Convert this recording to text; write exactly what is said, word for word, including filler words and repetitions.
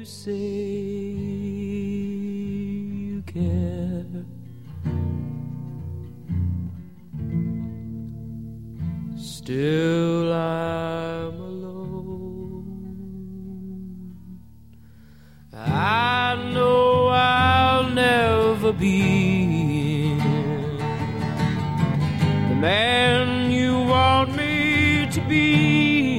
say you care. Still I'm alone. I know I'll never be the man you want me to be.